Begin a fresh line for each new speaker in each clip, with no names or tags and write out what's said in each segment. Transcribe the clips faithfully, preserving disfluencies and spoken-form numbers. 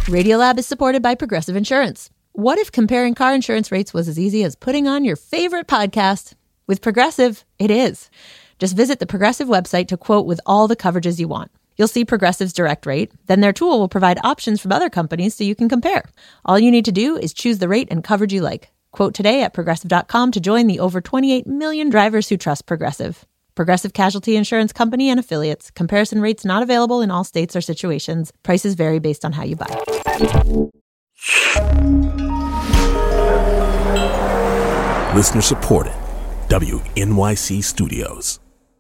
Radiolab is supported by Progressive Insurance. What if comparing car insurance rates was as easy as putting on your favorite podcast? With Progressive, it is. Just visit the Progressive website to quote with all the coverages you want. You'll see Progressive's direct rate. Then their tool will provide options from other companies so you can compare. All you need to do is choose the rate and coverage you like. Quote today at progressive dot com to join the over twenty-eight million drivers who trust Progressive. Progressive Casualty Insurance Company and Affiliates. Comparison rates not available in all states or situations. Prices vary based on how you buy.
Listener supported. W N Y C Studios.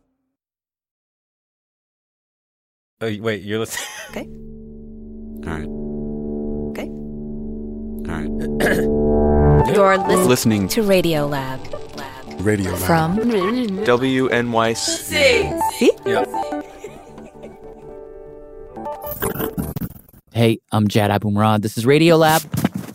Oh, wait, you're listening?
Okay.
All right.
Okay.
All right.
You're lis-
Listening
to Radiolab.
Radio Lab.
From
W N Y C.
See?
Yep.
Hey, I'm Jad Abumrad. This is Radiolab.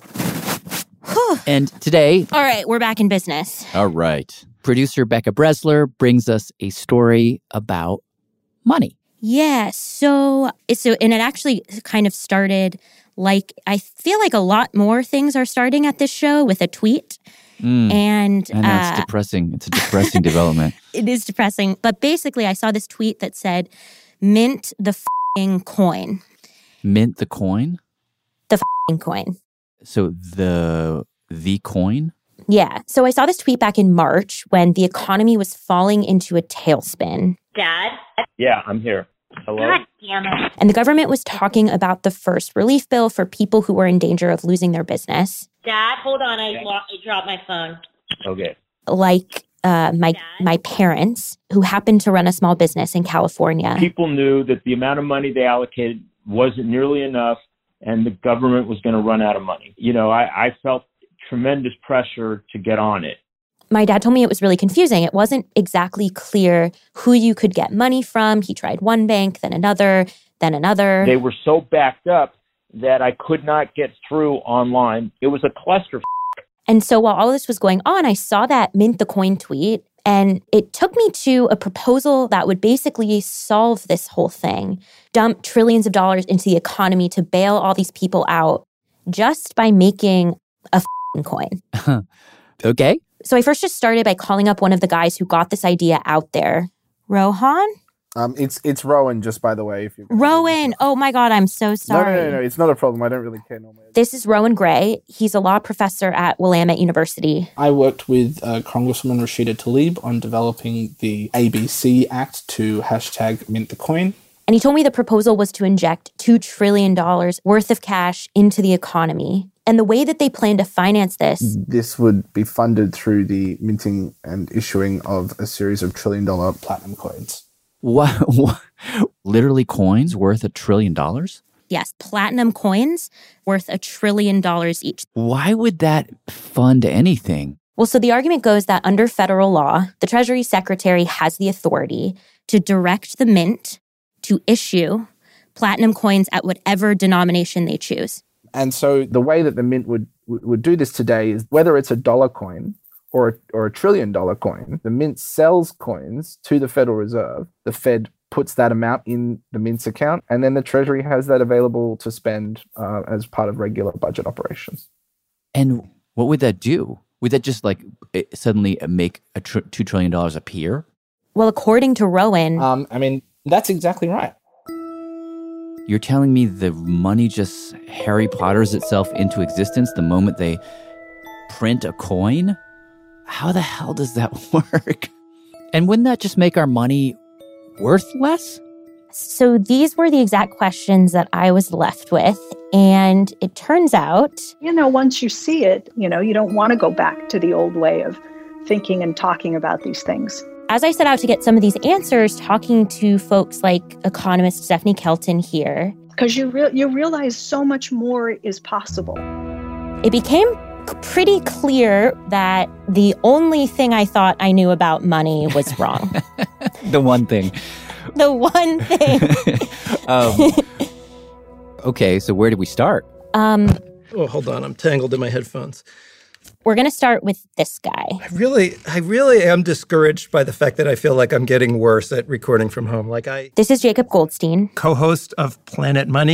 And today...
All right, we're back in business.
All right. Producer Becca Bresler brings us a story about money.
Yeah, so, so, and it actually kind of started like, I feel like a lot more things are starting at this show with a tweet.
Mm.
And,
and that's
uh,
depressing. It's a depressing development.
It is depressing. But basically, I saw this tweet that said, mint the f***ing coin.
Mint the coin?
The f***ing coin.
So the the coin?
Yeah. So I saw this tweet back in March when the economy was falling into a tailspin.
Dad?
Yeah, I'm here. Hello?
God damn it.
And the government was talking about the first relief bill for people who were in danger of losing their business.
Dad, hold on. I, lo- I dropped my phone.
Okay.
Like uh, my
Dad?
my parents, who happened to run a small business in California.
People knew that the amount of money they allocated wasn't nearly enough and the government was going to run out of money. You know, I, I felt tremendous pressure to get on it.
My dad told me it was really confusing. It wasn't exactly clear who you could get money from. He tried one bank, then another, then another.
They were so backed up that I could not get through online. It was a cluster.
And so while all this was going on, I saw that mint the coin tweet, and it took me to a proposal that would basically solve this whole thing, dump trillions of dollars into the economy to bail all these people out just by making a f***ing coin.
Okay.
So I first just started by calling up one of the guys who got this idea out there. Rohan?
Um, it's it's Rowan, just by the way. If you
Rowan! Oh my God, I'm so sorry.
No, no, no, no, it's not a problem. I don't really care normally.
This is Rowan Gray. He's a law professor at Willamette University.
I worked with uh, Congresswoman Rashida Tlaib on developing the A B C Act to hashtag mint the coin.
And he told me the proposal was to inject two trillion dollars worth of cash into the economy. And the way that they plan to finance this...
This would be funded through the minting and issuing of a series of trillion-dollar platinum coins.
What, what? Literally coins worth a trillion dollars?
Yes, platinum coins worth a trillion dollars each.
Why would that fund anything?
Well, so the argument goes that under federal law, the Treasury Secretary has the authority to direct the mint to issue platinum coins at whatever denomination they choose.
And so the way that the mint would would do this today is whether it's a dollar coin or a, or a trillion dollar coin, the mint sells coins to the Federal Reserve. The Fed puts that amount in the mint's account, and then the Treasury has that available to spend uh, as part of regular budget operations.
And what would that do? Would that just like it suddenly make a tr- two trillion dollars appear?
Well, according to Rowan...
Um, I mean, that's exactly right.
You're telling me the money just Harry Potters itself into existence the moment they print a coin? How the hell does that work? And wouldn't that just make our money worth less?
So these were the exact questions that I was left with. And it turns out...
You know, once you see it, you know, you don't want to go back to the old way of thinking and talking about these things.
As I set out to get some of these answers, talking to folks like economist Stephanie Kelton here.
Because you, re- you realize so much more is possible.
It became pretty clear that the only thing I thought I knew about money was wrong.
The one thing.
The one thing.
um, okay, so where did we start?
Um,
oh, hold on. I'm tangled in my headphones.
We're going to start with this guy.
I really, I really am discouraged by the fact that I feel like I'm getting worse at recording from home. Like I...
This is Jacob Goldstein.
Co-host of Planet Money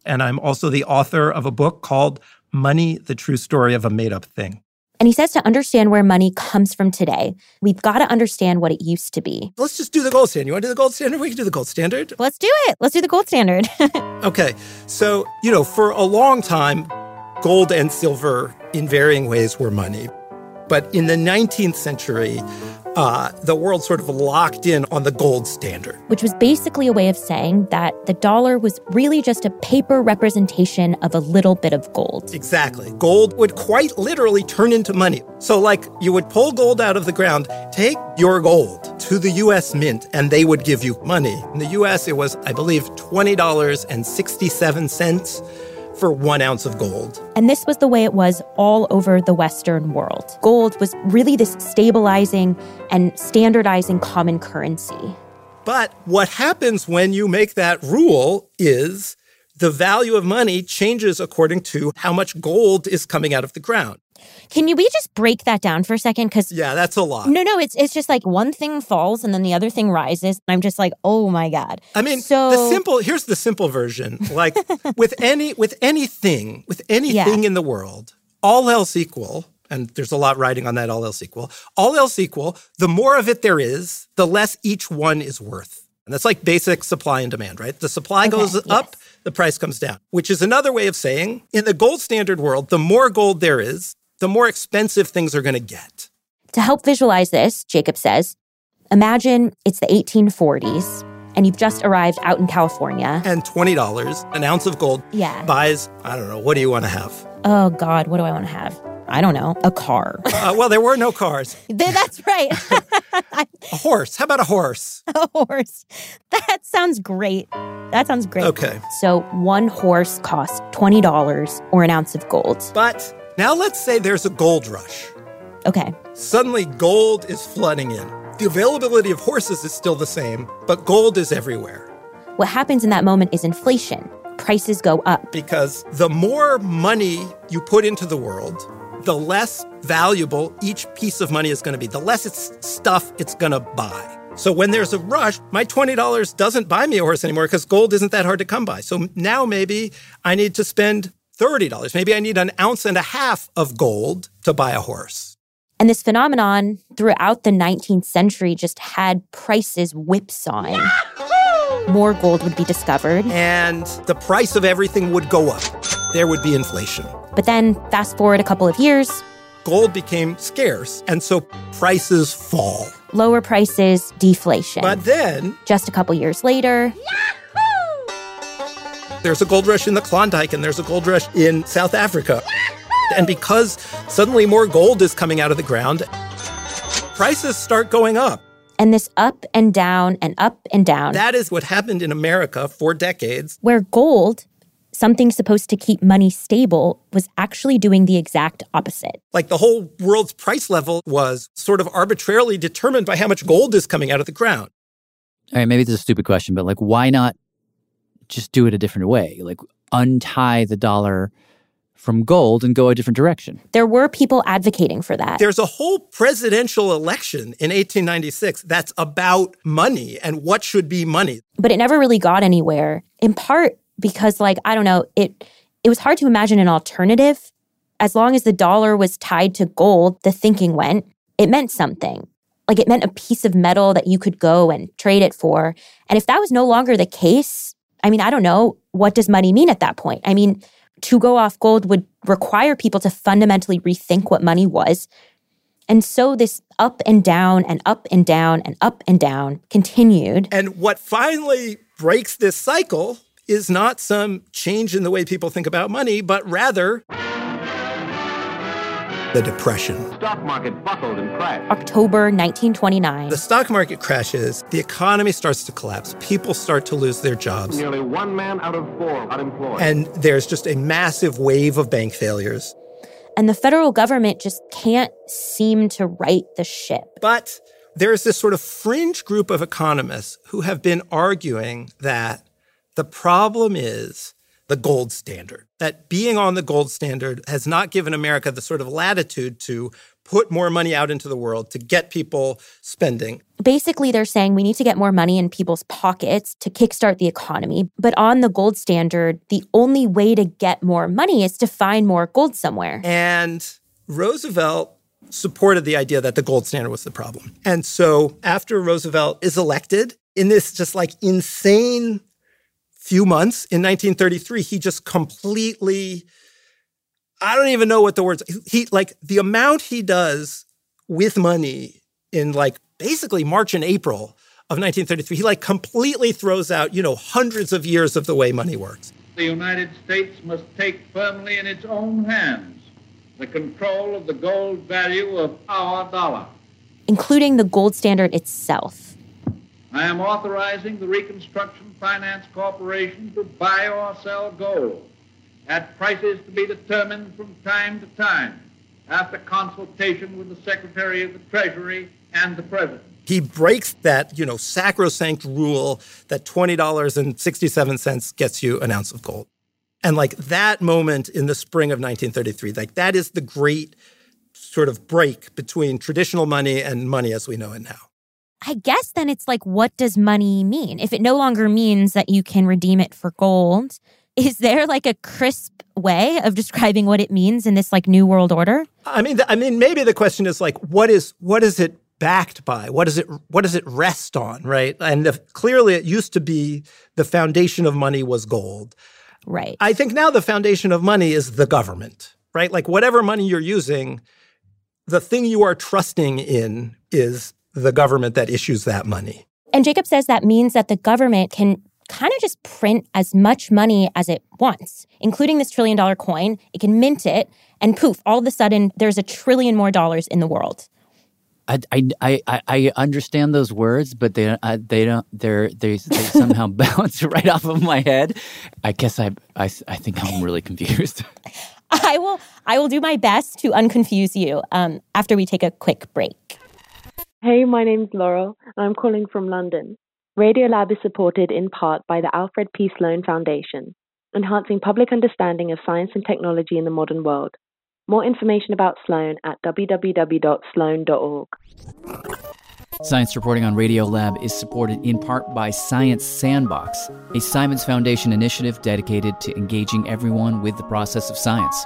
And I'm also the author of a book called Money, the True Story of a Made-Up Thing.
And he says to understand where money comes from today, we've got to understand what it used to be.
Let's just do the gold standard. You want to do the gold standard? We can do the gold standard.
Let's do it. Let's do the gold standard.
Okay. So, you know, for a long time, gold and silver in varying ways were money. But in the nineteenth century, uh, the world sort of locked in on the gold standard.
Which was basically a way of saying that the dollar was really just a paper representation of a little bit of gold.
Exactly. Gold would quite literally turn into money. So like you would pull gold out of the ground, take your gold to the U S Mint, and they would give you money. In the U S, it was, I believe, twenty dollars and sixty-seven cents for one ounce of gold.
And this was the way it was all over the Western world. Gold was really this stabilizing and standardizing common currency.
But what happens when you make that rule is the value of money changes according to how much gold is coming out of the ground.
Can you we just break that down for a second? Because
yeah, that's a lot.
No, no, it's it's just like one thing falls and then the other thing rises. And I'm just like, oh my God.
I mean,
so...
the simple here's the simple version. Like with any with anything, with anything
yeah.
in the world, all else equal, and there's a lot riding on that all else equal, all else equal, the more of it there is, the less each one is worth. And that's like basic supply and demand, right? The supply okay, goes yes. up, the price comes down, which is another way of saying in the gold standard world, the more gold there is, the more expensive things are going to get.
To help visualize this, Jacob says, imagine it's the eighteen forties and you've just arrived out in California.
And twenty dollars, an ounce of gold,
yeah.
buys, I don't know, what do you want to have?
Oh, God, what do I want to have? I don't know, a car.
uh, well, there were no cars.
That's right.
A horse. How about a horse?
A horse. That sounds great. That sounds great.
Okay.
So one horse costs twenty dollars or an ounce of gold.
But now let's say there's a gold rush.
Okay.
Suddenly gold is flooding in. The availability of horses is still the same, but gold is everywhere.
What happens in that moment is inflation. Prices go up.
Because the more money you put into the world, the less valuable each piece of money is going to be, the less it's stuff it's going to buy. So when there's a rush, my twenty dollars doesn't buy me a horse anymore because gold isn't that hard to come by. So now maybe I need to spend thirty dollars. Maybe I need an ounce and a half of gold to buy a horse.
And this phenomenon throughout the nineteenth century just had prices whipsawing. More gold would be discovered.
And the price of everything would go up. There would be inflation.
But then fast forward a couple of years.
Gold became scarce, and so prices fall.
Lower prices, deflation.
But then,
just a couple years later,
there's a gold rush in the Klondike, and there's a gold rush in South Africa. And because suddenly more gold is coming out of the ground, prices start going up.
And this up and down and up and down.
That is what happened in America for decades.
Where gold, something supposed to keep money stable, was actually doing the exact opposite.
Like the whole world's price level was sort of arbitrarily determined by how much gold is coming out of the ground.
All right, maybe this is a stupid question, but like, why not just do it a different way? Like, untie the dollar from gold and go a different direction.
There were people advocating for that.
There's a whole presidential election in eighteen ninety-six that's about money and what should be money.
But it never really got anywhere, in part because, like, I don't know, it it was hard to imagine an alternative. As long as the dollar was tied to gold, the thinking went, it meant something. Like, it meant a piece of metal that you could go and trade it for. And if that was no longer the case, I mean, I don't know, what does money mean at that point? I mean, to go off gold would require people to fundamentally rethink what money was. And so this up and down and up and down and up and down continued.
And what finally breaks this cycle is not some change in the way people think about money, but rather the Depression.
Stock market buckled and crashed.
October nineteen twenty-nine.
The stock market crashes. The economy starts to collapse. People start to lose their jobs.
Nearly one man out of four unemployed.
And there's just a massive wave of bank failures.
And the federal government just can't seem to right the ship.
But there's this sort of fringe group of economists who have been arguing that the problem is the gold standard. That being on the gold standard has not given America the sort of latitude to put more money out into the world, to get people spending.
Basically, they're saying we need to get more money in people's pockets to kickstart the economy. But on the gold standard, the only way to get more money is to find more gold somewhere.
And Roosevelt supported the idea that the gold standard was the problem. And so after Roosevelt is elected, in this just like insane few months in nineteen thirty-three, he just completely, I don't even know what the words, he like the amount he does with money in like basically March and April of nineteen thirty-three, he like completely throws out, you know, hundreds of years of the way money works.
The United States must take firmly in its own hands the control of the gold value of our dollar,
including the gold standard itself.
I am authorizing the Reconstruction Finance Corporation to buy or sell gold at prices to be determined from time to time after consultation with the Secretary of the Treasury and the President.
He breaks that, you know, sacrosanct rule that twenty dollars and sixty-seven cents gets you an ounce of gold. And like that moment in the spring of nineteen thirty-three, like that is the great sort of break between traditional money and money as we know it now.
I guess then it's like, what does money mean? If it no longer means that you can redeem it for gold, is there like a crisp way of describing what it means in this like new world order?
I mean, I mean, maybe the question is like, what is what is it backed by? What does it what does it rest on, right? And the, clearly, it used to be the foundation of money was gold.
Right.
I think now the foundation of money is the government, right? Like whatever money you're using, the thing you are trusting in is the government that issues that money.
And Jacob says that means that the government can kind of just print as much money as it wants, including this trillion dollar coin. It can mint it, and poof, all of a sudden, there's a trillion more dollars in the world.
I, I, I, I understand those words, but they I, they don't they're they, they somehow bounce right off of my head. I guess I, I, I think I'm really confused.
I will I will do my best to unconfuse you um, after we take a quick break.
Hey, my name's Laurel, and I'm calling from London. Radiolab is supported in part by the Alfred P. Sloan Foundation, enhancing public understanding of science and technology in the modern world. More information about Sloan at w w w dot sloan dot org.
Science reporting on Radiolab is supported in part by Science Sandbox, a Simons Foundation initiative dedicated to engaging everyone with the process of science.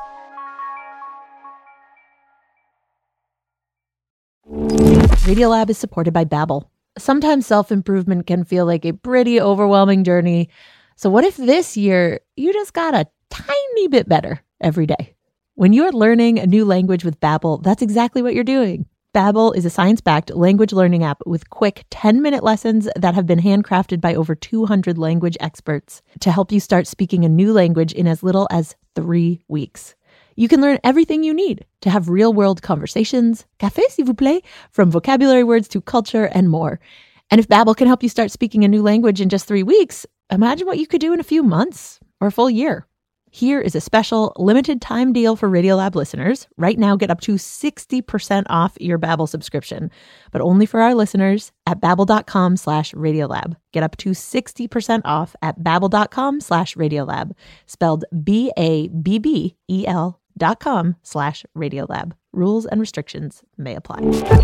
Radiolab is supported by Babbel. Sometimes self-improvement can feel like a pretty overwhelming journey. So what if this year you just got a tiny bit better every day? When you're learning a new language with Babbel, that's exactly what you're doing. Babbel is a science-backed language learning app with quick ten-minute lessons that have been handcrafted by over two hundred language experts to help you start speaking a new language in as little as three weeks. You can learn everything you need to have real-world conversations, café s'il vous plaît, from vocabulary words to culture and more. And if Babbel can help you start speaking a new language in just three weeks, imagine what you could do in a few months or a full year. Here is a special limited time deal for Radiolab listeners. Right now, get up to sixty percent off your Babbel subscription, but only for our listeners at babbel.com slash Radiolab. Get up to sixty percent off at babbel.com slash Radiolab, spelled B A B B E L dot com slash Radiolab. Rules and restrictions may apply.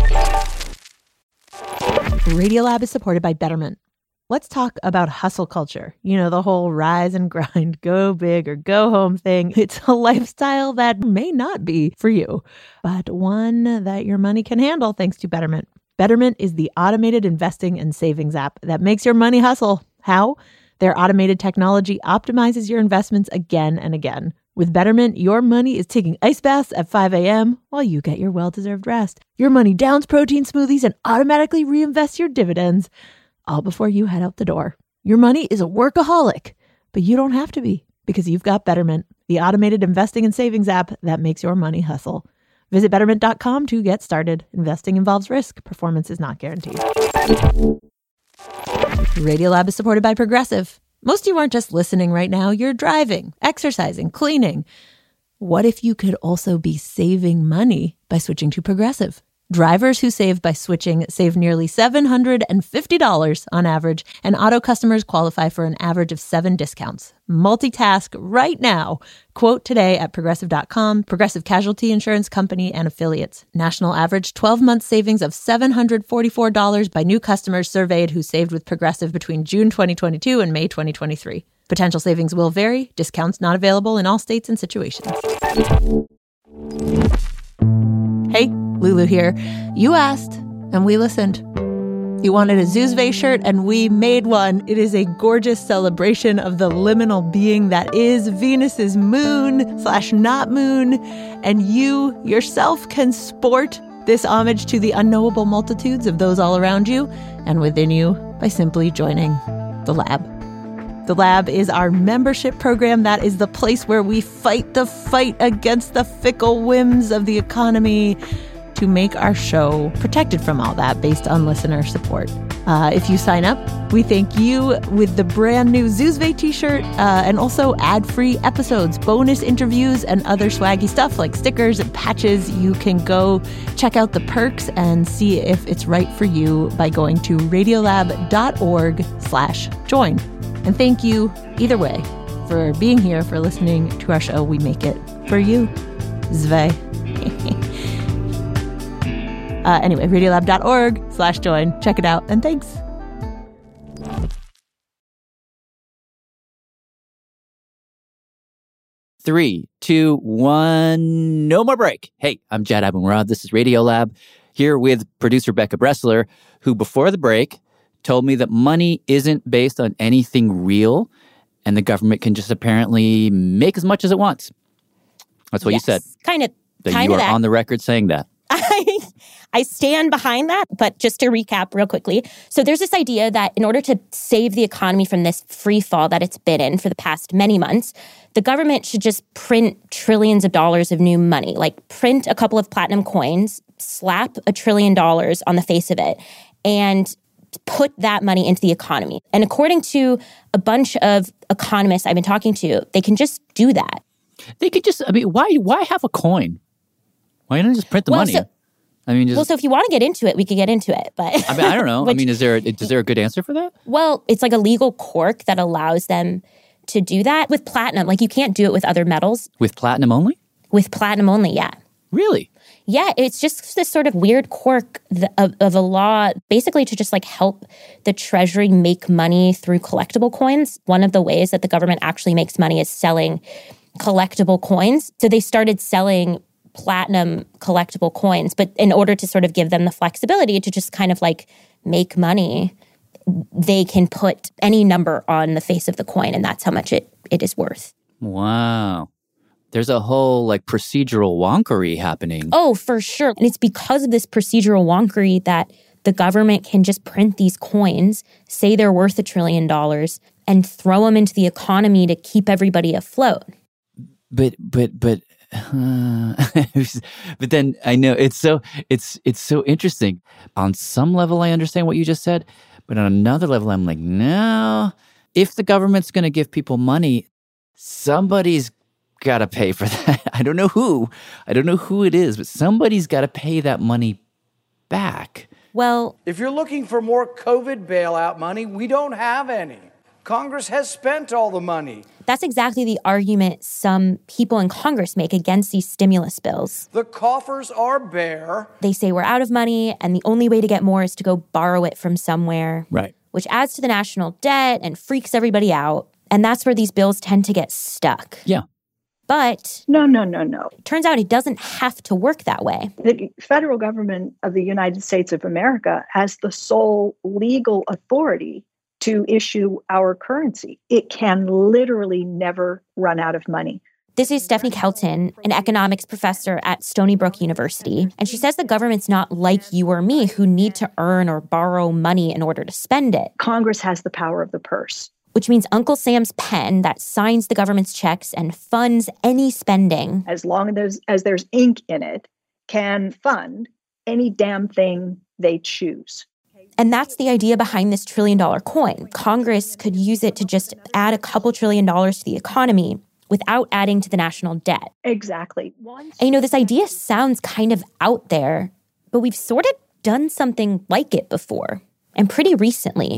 Radiolab is supported by Betterment. Let's talk about hustle culture. You know, the whole rise and grind, go big or go home thing. It's a lifestyle that may not be for you, but one that your money can handle thanks to Betterment. Betterment is the automated investing and savings app that makes your money hustle. How? Their automated technology optimizes your investments again and again. With Betterment, your money is taking ice baths at five a.m. while you get your well-deserved rest. Your money downs protein smoothies and automatically reinvests your dividends, all before you head out the door. Your money is a workaholic, but you don't have to be because you've got Betterment, the automated investing and savings app that makes your money hustle. Visit betterment dot com to get started. Investing involves risk. Performance is not guaranteed. Radiolab is supported by Progressive. Most of you aren't just listening right now. You're driving, exercising, cleaning. What if you could also be saving money by switching to Progressive? Drivers who save by switching save nearly seven hundred fifty dollars on average, and auto customers qualify for an average of seven discounts. Multitask right now. Quote today at progressive dot com. Progressive Casualty Insurance Company and Affiliates. National average twelve-month savings of seven hundred forty-four dollars by new customers surveyed who saved with Progressive between June twenty twenty-two and May twenty twenty-three. Potential savings will vary. Discounts not available in all states and situations. Hey, Lulu here. You asked, and we listened. You wanted a Zuzve shirt, and we made one. It is a gorgeous celebration of the liminal being that is Venus's moon slash not moon, and you yourself can sport this homage to the unknowable multitudes of those all around you and within you by simply joining the lab. The Lab is our membership program. That is the place where we fight the fight against the fickle whims of the economy to make our show protected from all that based on listener support. Uh, if you sign up, we thank you with the brand new Zuzve t-shirt uh, and also ad-free episodes, bonus interviews, and other swaggy stuff like stickers and patches. You can go check out the perks and see if it's right for you by going to radiolab.org slash join. And thank you, either way, for being here, for listening to our show. We make it for you. Zve. uh, anyway, radiolab.org slash join. Check it out, and thanks.
Three, two, one, no more break. Hey, I'm Jad Abumrad. This is Radiolab, here with producer Becca Bressler, who before the break told me that money isn't based on anything real, and the government can just apparently make as much as it wants. That's what
yes,
you said.
Kind of.
That
kind
you
of
are
that.
on the record saying that.
I, I stand behind that, but just to recap real quickly. So there's this idea that in order to save the economy from this free fall that it's been in for the past many months, the government should just print trillions of dollars of new money, like print a couple of platinum coins, slap a trillion dollars on the face of it, and put that money into the economy. And according to a bunch of economists I've been talking to, they can just do that.
They could just, I mean, why why have a coin? Why don't you just print the
well,
money?
So,
I mean, just,
well, so if you want to get into it, we could get into it. But
I mean, I don't know.
which,
I mean, is there, is there a good answer for that?
Well, it's like a legal quirk that allows them to do that with platinum. Like you can't do it with other metals.
With platinum only?
With platinum only, yeah.
Really?
Yeah, it's just this sort of weird quirk of, of a law, basically to just like help the Treasury make money through collectible coins. One of the ways that the government actually makes money is selling collectible coins. So they started selling platinum collectible coins, but in order to sort of give them the flexibility to just kind of like make money, they can put any number on the face of the coin, and that's how much it, it is worth.
Wow. There's a whole like procedural wonkery happening.
Oh, for sure. And it's because of this procedural wonkery that the government can just print these coins, say they're worth a trillion dollars, and throw them into the economy to keep everybody afloat.
But, but, but, uh, but then I know it's so, it's, it's so interesting. On some level, I understand what you just said, but on another level, I'm like, no, if the government's going to give people money, somebody's got to pay for that. I don't know who. I don't know who it is, but somebody's got to pay that money back.
Well,
if you're looking for more COVID bailout money, we don't have any. Congress has spent all the money.
That's exactly the argument some people in Congress make against these stimulus bills.
The coffers are bare.
They say we're out of money, and the only way to get more is to go borrow it from somewhere.
Right.
Which adds to the national debt and freaks everybody out. And that's where these bills tend to get stuck.
Yeah.
But
no, no, no, no.
It turns out it doesn't have to work that way.
The federal government of the United States of America has the sole legal authority to issue our currency. It can literally never run out of money.
This is Stephanie Kelton, an economics professor at Stony Brook University. And she says the government's not like you or me who need to earn or borrow money in order to spend it.
Congress has the power of the purse.
Which means Uncle Sam's pen that signs the government's checks and funds any spending.
As long as there's, as there's ink in it, can fund any damn thing they choose.
And that's the idea behind this trillion dollar coin. Congress could use it to just add a couple trillion dollars to the economy without adding to the national debt.
Exactly.
And you know, this idea sounds kind of out there, But we've sort of done something like it before, and pretty recently.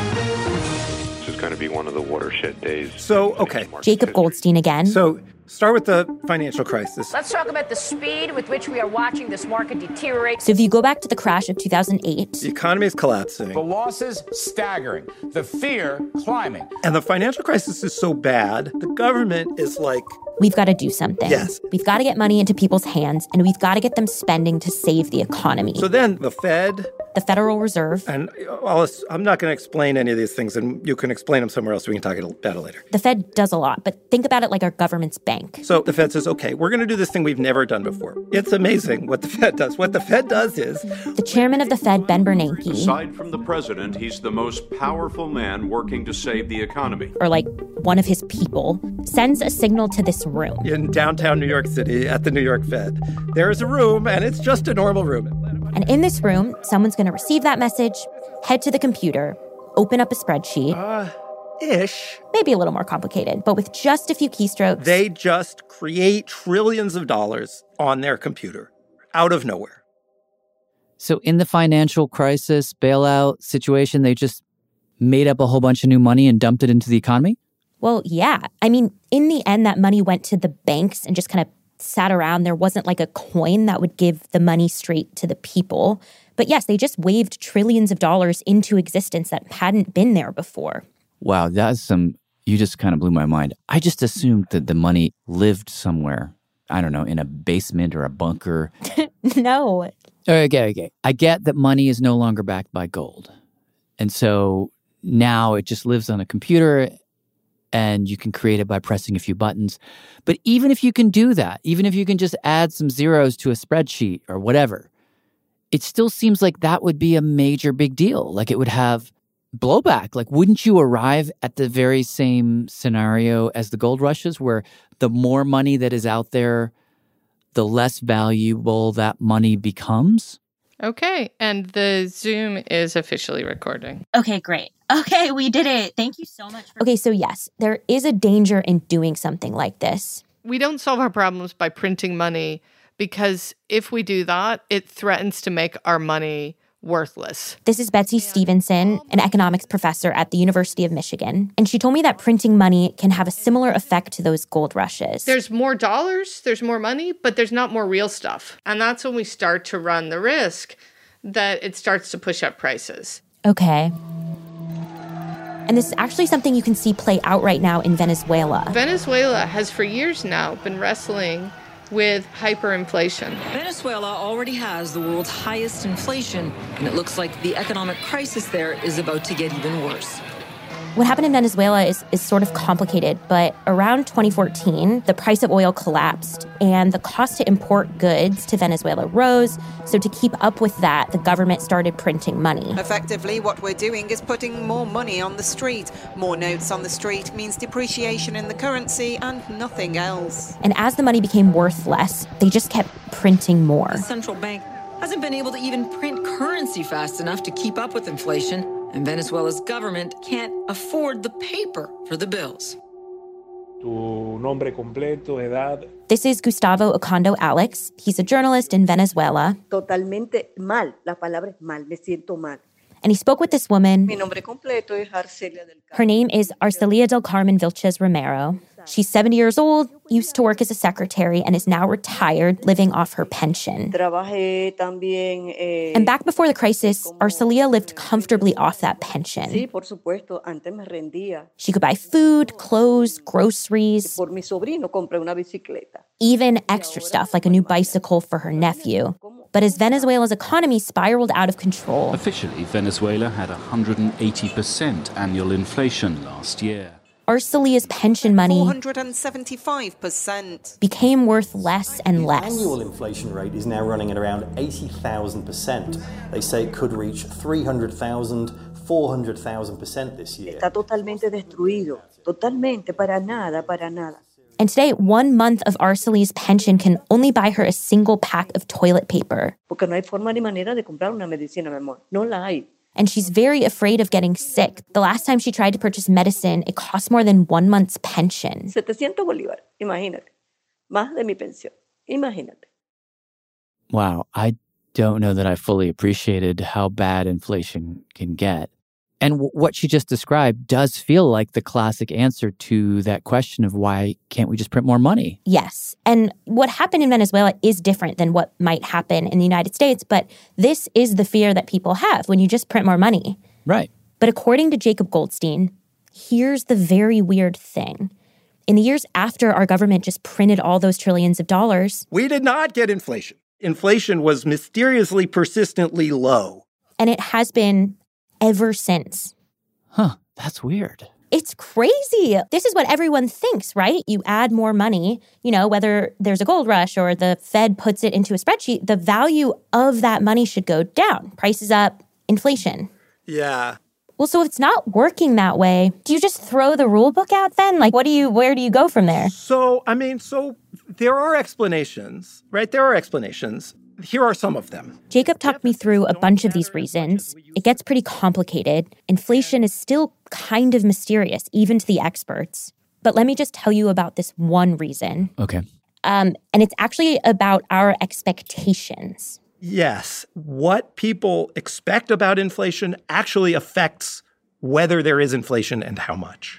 This is going to be one of the watershed days.
So, okay.
Jacob Goldstein again.
So, start with the financial crisis.
Let's talk about the speed with which we are watching this market deteriorate.
So if you go back to the crash of two thousand eight.
The economy is collapsing.
The losses staggering. The fear climbing.
And the financial crisis is so bad, the government is like,
we've got to do something.
Yes.
We've got to get money into people's hands, and we've got to get them spending to save the economy.
So then the Fed...
the Federal Reserve.
And I'll, I'm not going to explain any of these things, and you can explain them somewhere else. We can talk about it later.
The Fed does a lot, but think about it like our government's bank.
So the Fed says, okay, we're going to do this thing we've never done before. It's amazing what the Fed does. What the Fed does is...
the chairman of the Fed, Ben Bernanke...
aside from the president, he's the most powerful man working to save the economy.
Or like one of his people, sends a signal to this room.
In downtown New York City at the New York Fed. There is a room, and it's just a normal room.
And in this room, someone's going to receive that message, head to the computer, open up a spreadsheet.
Uh, ish.
Maybe a little more complicated, but with just a few keystrokes.
They just create trillions of dollars on their computer, out of nowhere.
So in the financial crisis bailout situation, they just made up a whole bunch of new money and dumped it into the economy?
Well, yeah. I mean, in the end, that money went to the banks and just kind of sat around. There wasn't like a coin that would give the money straight to the people. But yes, they just waved trillions of dollars into existence that hadn't been there before.
Wow, that's some, you just kind of blew my mind. I just assumed that the money lived somewhere, I don't know, in a basement or a bunker.
No.
Okay, okay. I get that money is no longer backed by gold. And so now it just lives on a computer and you can create it by pressing a few buttons. But even if you can do that, even if you can just add some zeros to a spreadsheet or whatever, it still seems like that would be a major big deal. Like it would have blowback. Like, wouldn't you arrive at the very same scenario as the gold rushes, where the more money that is out there, the less valuable that money becomes?
Okay, and the Zoom is officially recording.
Okay, great. Okay, we did it. Thank you so much. For-
okay, so yes, there is a danger in doing something like this.
We don't solve our problems by printing money, because if we do that, it threatens to make our money worthless.
This is Betsy Stevenson, an economics professor at the University of Michigan. And she told me that printing money can have a similar effect to those gold rushes.
There's more dollars, there's more money, but there's not more real stuff. And that's when we start to run the risk that it starts to push up prices.
Okay. And this is actually something you can see play out right now in Venezuela.
Venezuela has for years now been wrestling with hyperinflation.
Venezuela already has the world's highest inflation, and it looks like the economic crisis there is about to get even worse.
What happened in Venezuela is, is sort of complicated, but around twenty fourteen, the price of oil collapsed and the cost to import goods to Venezuela rose. So to keep up with that, the government started printing money.
Effectively, what we're doing is putting more money on the street. More notes on the street means depreciation in the currency and nothing else.
And as the money became worth less, they just kept printing more.
The central bank hasn't been able to even print currency fast enough to keep up with inflation. And Venezuela's government can't afford the paper for the bills.
Tu nombre completo, edad.
This is Gustavo Ocondo Alex. He's a journalist in Venezuela.
Totalmente mal. La palabra es mal. Me siento mal.
And he spoke with this woman.
Mi nombre completo es Arcelia del Carmen.
Her name is Arcelia del Carmen Vilches Romero. She's seventy years old, used to work as a secretary, and is now retired, living off her pension.
Trabajé también, eh,
and back before the crisis, Arcelia lived comfortably off that pension.
Sí, por supuesto. Antes me rendía.
She could buy food, clothes, groceries.
Por mi sobrino compré una bicicleta.
Even extra stuff like a new bicycle for her nephew. But as Venezuela's economy spiraled out of control...
Officially, Venezuela had one hundred eighty percent annual inflation last year.
Arcelia's pension money
four hundred seventy-five percent
became worth less and less.
The annual inflation rate is now running at around eighty thousand percent. They say it could reach three hundred thousand, four hundred thousand percent this year.
Está totalmente destruido. Totalmente, para nada, para nada.
And today, one month of Arcelia's pension can only buy her a single pack of toilet paper.
Porque no hay forma ni manera de comprar una medicina, mi amor. No la hay.
And she's very afraid of getting sick. The last time she tried to purchase medicine, it cost more than one month's pension.
setecientos bolívares, imagínate. Más de mi pensión, imagínate.
Wow, I don't know that I fully appreciated how bad inflation can get. And w- what she just described does feel like the classic answer to that question of why can't we just print more money?
Yes. And what happened in Venezuela is different than what might happen in the United States, but this is the fear that people have when you just print more money.
Right.
But according to Jacob Goldstein, here's the very weird thing. In the years after our government just printed all those trillions of dollars,
we did not get inflation. Inflation was mysteriously persistently low.
And it has been ever since.
Huh, that's weird.
It's crazy. This is what everyone thinks, right? You add more money, you know, whether there's a gold rush or the Fed puts it into a spreadsheet, the value of that money should go down. Prices up, inflation.
Yeah.
Well, so if it's not working that way, do you just throw the rule book out then? Like, what do you, where do you go from there?
So, I mean, so there are explanations, right? There are explanations. Here are some of them.
Jacob talked me through a bunch of these reasons. It gets pretty complicated. Inflation is still kind of mysterious, even to the experts. But let me just tell you about this one reason.
Okay.
Um, and it's actually about our expectations.
Yes. What people expect about inflation actually affects whether there is inflation and how much.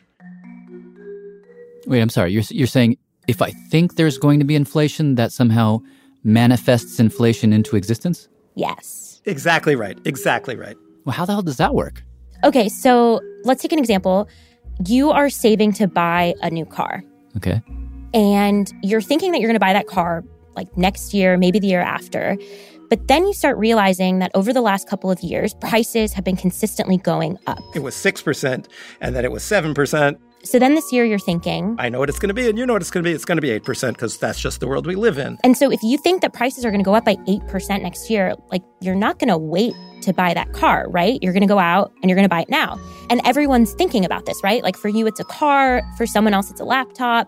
Wait, I'm sorry. You're you're saying if I think there's going to be inflation, that somehow manifests inflation into existence?
Yes.
Exactly right. Exactly right.
Well, how the hell does that work?
Okay, so let's take an example. You are saving to buy a new car.
Okay.
And you're thinking that you're going to buy that car like next year, maybe the year after. But then you start realizing that over the last couple of years, prices have been consistently going up.
It was six percent, and then it was seven percent.
So then this year you're thinking,
I know what it's going to be, and you know what it's going to be. It's going to be eight percent because that's just the world we live in.
And so if you think that prices are going to go up by eight percent next year, like you're not going to wait to buy that car, right? You're going to go out and you're going to buy it now. And everyone's thinking about this, right? Like for you, it's a car. For someone else, it's a laptop.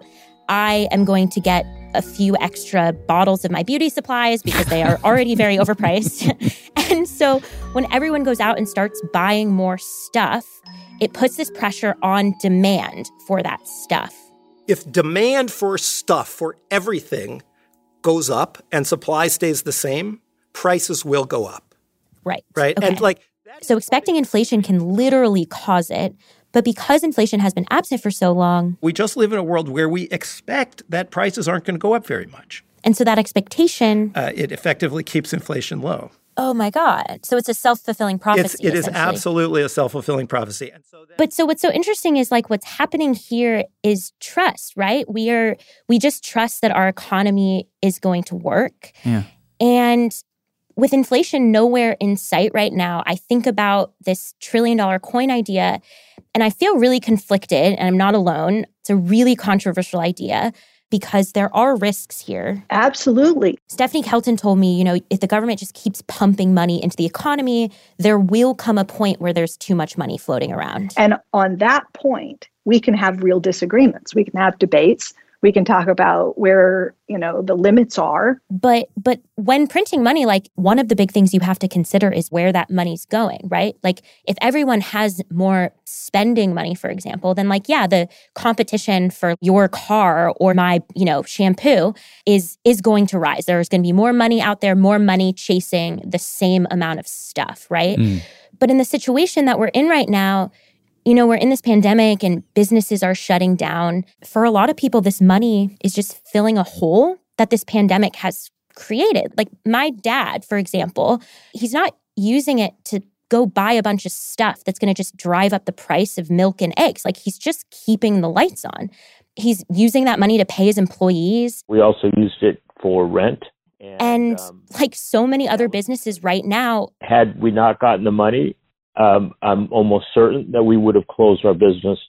I am going to get a few extra bottles of my beauty supplies because they are already very overpriced. And so when everyone goes out and starts buying more stuff, it puts this pressure on demand for that stuff.
If demand for stuff, for everything, goes up and supply stays the same, prices will go up.
Right.
Right.
Okay.
And like,
so expecting inflation can literally cause it. But because inflation has been absent for so long,
we just live in a world where we expect that prices aren't going to go up very much.
And so that expectation,
uh, it effectively keeps inflation low.
Oh my God. So it's a self-fulfilling prophecy.
It's, it is absolutely a self-fulfilling prophecy. And so
but so what's so interesting is like what's happening here is trust, right? We are, we just trust that our economy is going to work.
Yeah.
And with inflation nowhere in sight right now, I think about this trillion dollar coin idea and I feel really conflicted, and I'm not alone. It's a really controversial idea because there are risks here.
Absolutely.
Stephanie Kelton told me, you know, if the government just keeps pumping money into the economy, there will come a point where there's too much money floating around.
And on that point, we can have real disagreements. We can have debates. We can talk about where, you know, the limits are.
But but when printing money, like one of the big things you have to consider is where that money's going, right? Like if everyone has more spending money, for example, then like, yeah, the competition for your car or my, you know, shampoo is is going to rise. There's going to be more money out there, more money chasing the same amount of stuff, right? Mm. But in the situation that we're in right now, you know, we're in this pandemic and businesses are shutting down. For a lot of people, this money is just filling a hole that this pandemic has created. Like my dad, for example, he's not using it to go buy a bunch of stuff that's going to just drive up the price of milk and eggs. Like he's just keeping the lights on. He's using that money to pay his employees.
We also used it for rent.
And, and um, like so many other businesses right now.
Had we not gotten the money, Um, I'm almost certain that we would have closed our business.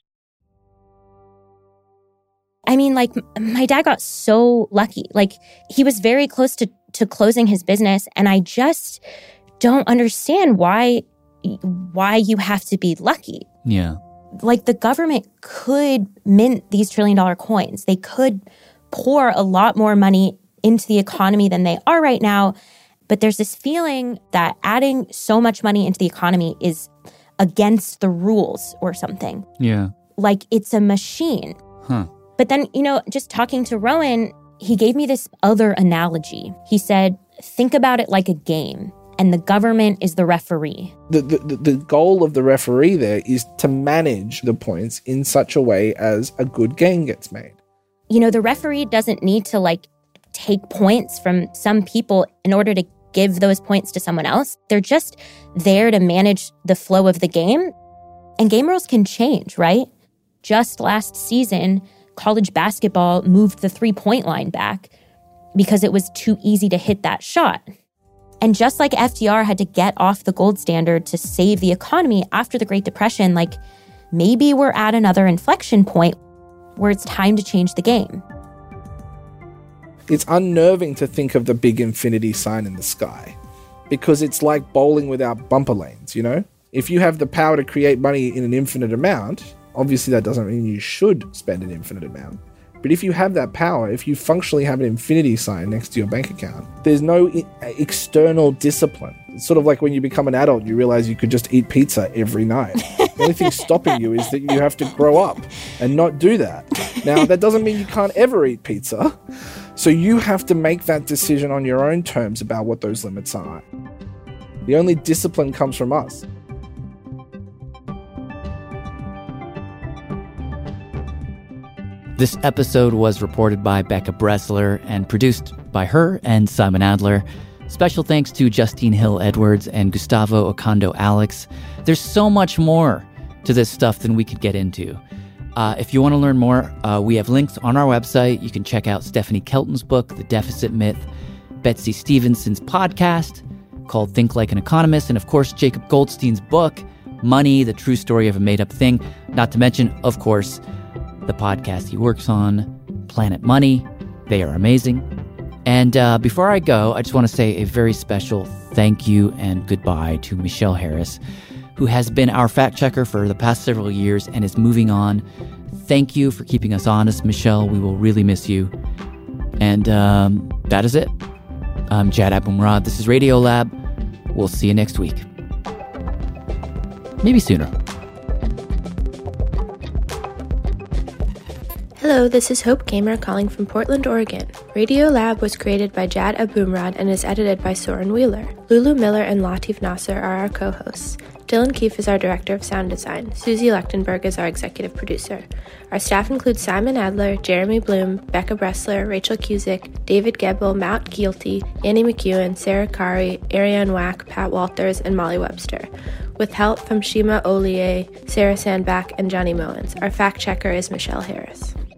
I mean, like, my dad got so lucky. Like, he was very close to, to closing his business, and I just don't understand why, why you have to be lucky.
Yeah.
Like, the government could mint these trillion-dollar coins. They could pour a lot more money into the economy than they are right now. But there's this feeling that adding so much money into the economy is against the rules or something.
Yeah.
Like it's a machine.
Huh.
But then, you know, just talking to Rowan, he gave me this other analogy. He said, think about it like a game, and the government is the referee.
The, the, the goal of the referee there is to manage the points in such a way as a good game gets made.
You know, the referee doesn't need to, like, take points from some people in order to give those points to someone else. They're just there to manage the flow of the game. And game rules can change, right? Just last season, college basketball moved the three-point line back because it was too easy to hit that shot. And just like F D R had to get off the gold standard to save the economy after the Great Depression, like, maybe we're at another inflection point where it's time to change the game.
It's unnerving to think of the big infinity sign in the sky because it's like bowling without bumper lanes, you know? If you have the power to create money in an infinite amount, obviously that doesn't mean you should spend an infinite amount. But if you have that power, if you functionally have an infinity sign next to your bank account, there's no I- external discipline. It's sort of like when you become an adult, you realize you could just eat pizza every night. The only thing stopping you is that you have to grow up and not do that. Now, that doesn't mean you can't ever eat pizza. So you have to make that decision on your own terms about what those limits are. The only discipline comes from us.
This episode was reported by Becca Bressler and produced by her and Simon Adler. Special thanks to Justine Hill-Edwards and Gustavo Ocando-Alex. There's so much more to this stuff than we could get into. Uh, if you want to learn more, uh, we have links on our website. You can check out Stephanie Kelton's book, The Deficit Myth, Betsy Stevenson's podcast called Think Like an Economist, and of course, Jacob Goldstein's book, Money, The True Story of a Made-Up Thing. Not to mention, of course, the podcast he works on, Planet Money. They are amazing. And uh, before I go, I just want to say a very special thank you and goodbye to Michelle Harris, who has been our fact checker for the past several years and is moving on. Thank you for keeping us honest, Michelle. We will really miss you. And um, that is it. I'm Jad Abumrad. This is Radiolab. We'll see you next week. Maybe sooner.
Hello, this is Hope Gamer calling from Portland, Oregon. Radiolab was created by Jad Abumrad and is edited by Soren Wheeler. Lulu Miller and Latif Nasser are our co-hosts. Dylan Keefe is our director of sound design. Susie Lechtenberg is our executive producer. Our staff includes Simon Adler, Jeremy Bloom, Becca Bressler, Rachel Cusick, David Gebel, Matt Gielty, Annie McEwen, Sarah Kari, Ariane Wack, Pat Walters, and Molly Webster, with help from Shima Ollier, Sarah Sandbach, and Johnny Mowens. Our fact checker is Michelle Harris.